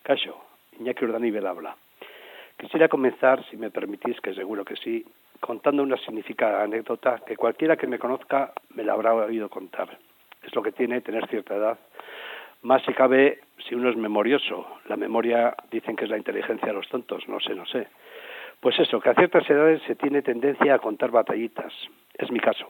Caixo, Iñaki Urdanibel habla. Quisiera comenzar, si me permitís, que seguro que sí, contando una significada anécdota que cualquiera que me conozca me la habrá oído contar. Es lo que tiene tener cierta edad, más si cabe si uno es memorioso. La memoria dicen que es la inteligencia de los tontos, no sé. Pues eso, que a ciertas edades se tiene tendencia a contar batallitas. Es mi caso.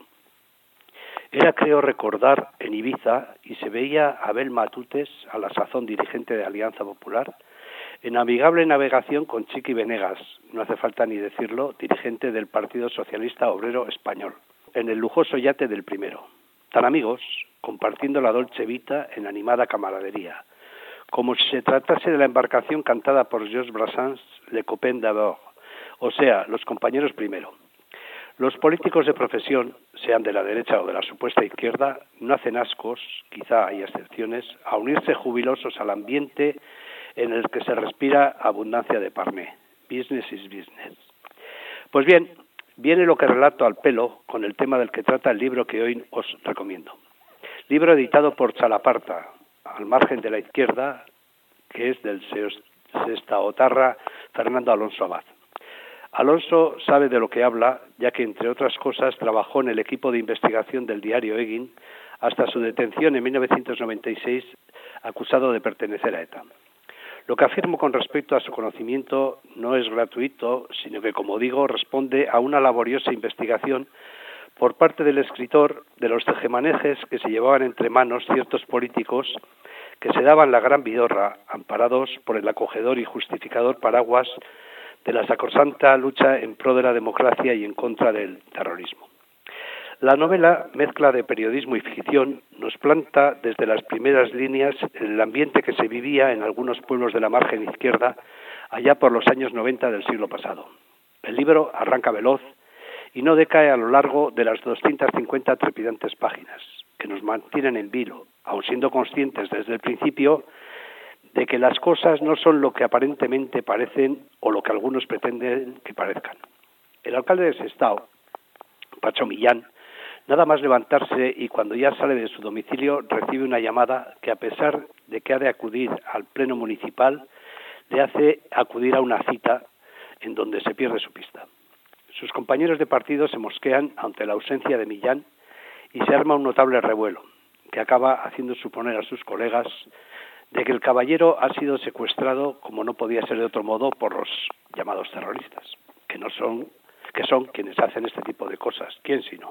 Era, creo recordar, en Ibiza, y se veía a Abel Matutes, a la sazón dirigente de Alianza Popular, en amigable navegación con Chiqui Venegas, no hace falta ni decirlo, dirigente del Partido Socialista Obrero Español, en el lujoso yate del primero. Tan amigos, compartiendo la Dolce Vita en animada camaradería, como si se tratase de la embarcación cantada por Georges Brassens, Le Copain d'abord, o sea, los compañeros primero. Los políticos de profesión, sean de la derecha o de la supuesta izquierda, no hacen ascos, quizá hay excepciones, a unirse jubilosos al ambiente en el que se respira abundancia de parné. Business is business. Pues bien, viene lo que relato al pelo con el tema del que trata el libro que hoy os recomiendo. Libro editado por Chalaparta, al margen de la izquierda, que es del sestaotarra Fernando Alonso Abad. Alonso sabe de lo que habla, ya que, entre otras cosas, trabajó en el equipo de investigación del diario Egin hasta su detención en 1996, acusado de pertenecer a ETA. Lo que afirmo con respecto a su conocimiento no es gratuito, sino que, como digo, responde a una laboriosa investigación por parte del escritor de los tejemanejes que se llevaban entre manos ciertos políticos que se daban la gran vidorra, amparados por el acogedor y justificador paraguas de la sacrosanta lucha en pro de la democracia y en contra del terrorismo. La novela, mezcla de periodismo y ficción, nos planta desde las primeras líneas en el ambiente que se vivía en algunos pueblos de la margen izquierda allá por los años 90 del siglo pasado. El libro arranca veloz y no decae a lo largo de las 250 trepidantes páginas, que nos mantienen en vilo, aun siendo conscientes desde el principio de que las cosas no son lo que aparentemente parecen o lo que algunos pretenden que parezcan. El alcalde de Sestao, Pacho Millán, nada más levantarse y cuando ya sale de su domicilio recibe una llamada que, a pesar de que ha de acudir al pleno municipal, le hace acudir a una cita en donde se pierde su pista. Sus compañeros de partido se mosquean ante la ausencia de Millán y se arma un notable revuelo, que acaba haciendo suponer a sus colegas de que el caballero ha sido secuestrado, como no podía ser de otro modo, por los llamados terroristas, que son quienes hacen este tipo de cosas. ¿Quién sino?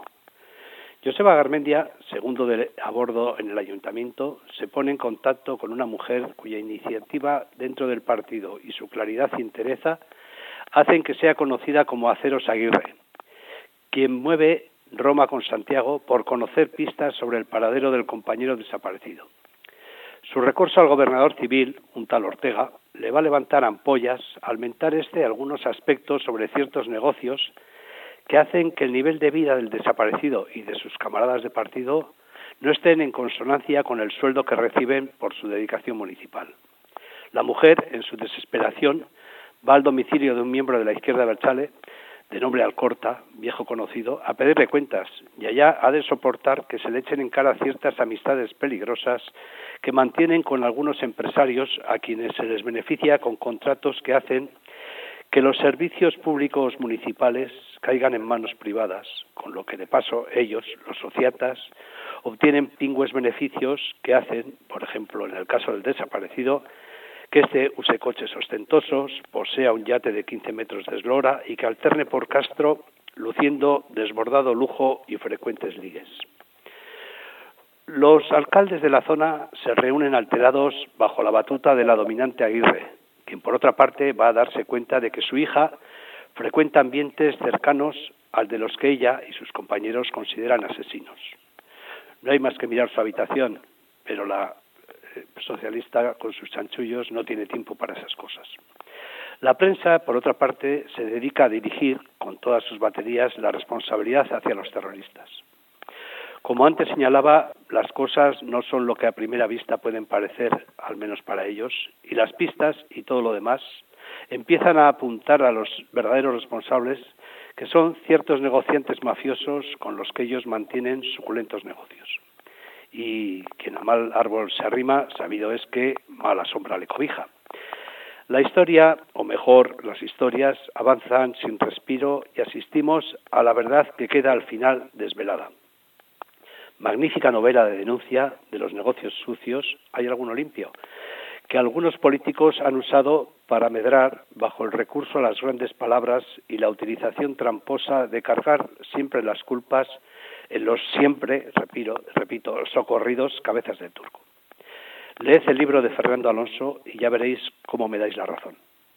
Joseba Garmendia, segundo a bordo en el ayuntamiento, se pone en contacto con una mujer cuya iniciativa dentro del partido y su claridad y entereza hacen que sea conocida como Aceros Aguirre, quien mueve Roma con Santiago por conocer pistas sobre el paradero del compañero desaparecido. Su recurso al gobernador civil, un tal Ortega, le va a levantar ampollas al mentar algunos aspectos sobre ciertos negocios que hacen que el nivel de vida del desaparecido y de sus camaradas de partido no estén en consonancia con el sueldo que reciben por su dedicación municipal. La mujer, en su desesperación, va al domicilio de un miembro de la izquierda abertzale, de nombre Alcorta, viejo conocido, a pedirle cuentas, y allá ha de soportar que se le echen en cara ciertas amistades peligrosas que mantienen con algunos empresarios a quienes se les beneficia con contratos que hacen que los servicios públicos municipales caigan en manos privadas, con lo que de paso ellos, los sociatas, obtienen pingües beneficios que hacen, por ejemplo, en el caso del desaparecido, que éste use coches ostentosos, posea un yate de 15 metros de eslora y que alterne por Castro luciendo desbordado lujo y frecuentes ligues. Los alcaldes de la zona se reúnen alterados bajo la batuta de la dominante Aguirre, quien por otra parte va a darse cuenta de que su hija frecuenta ambientes cercanos al de los que ella y sus compañeros consideran asesinos. No hay más que mirar su habitación, pero la socialista con sus chanchullos no tiene tiempo para esas cosas. La prensa, por otra parte, se dedica a dirigir con todas sus baterías la responsabilidad hacia los terroristas. Como antes señalaba, las cosas no son lo que a primera vista pueden parecer, al menos para ellos, y las pistas y todo lo demás empiezan a apuntar a los verdaderos responsables, que son ciertos negociantes mafiosos con los que ellos mantienen suculentos negocios. Y quien a mal árbol se arrima, sabido es que mala sombra le cobija. La historia, o mejor, las historias, avanzan sin respiro y asistimos a la verdad que queda al final desvelada. Magnífica novela de denuncia de los negocios sucios, ¿hay alguno limpio?, que algunos políticos han usado para medrar bajo el recurso a las grandes palabras y la utilización tramposa de cargar siempre las culpas en los siempre, repito, socorridos cabezas de turco. Leed el libro de Fernando Alonso y ya veréis cómo me dais la razón.